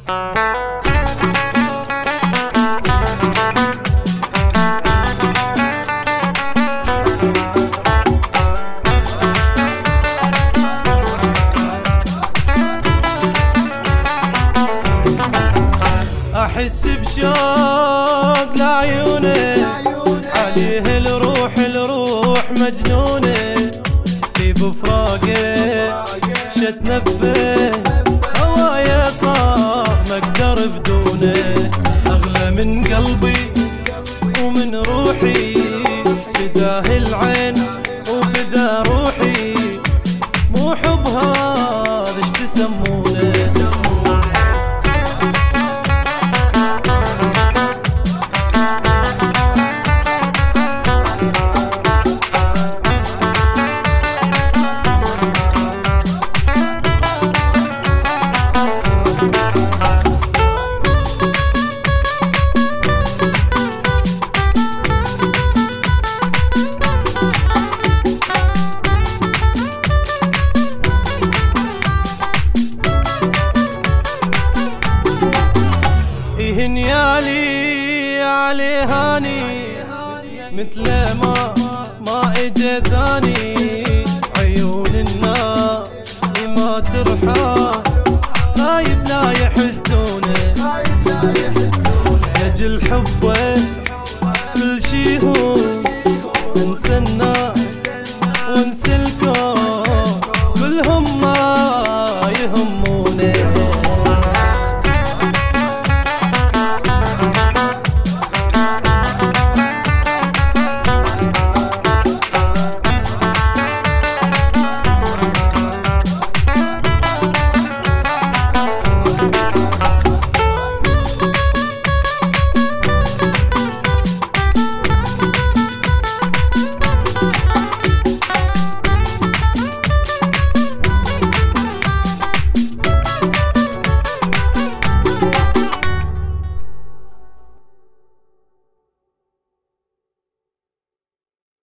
احس بشوق لعيونه، عليه الروح مجنونه، في بفراقه شتنفس هوايا صار ما اقدر بدونه، اغلى من قلبي ومن روحي، فداه العين وفدا روحي، مو حب هذا ايش تسمونه. يالي عليه هاني مثل ما اجى ثاني، عيون الناس ما ترحى، خايف لا يحسدونه، اجل حبه كل شي هو، انسى الناس وانسى الكون كلهم ما يهمونه.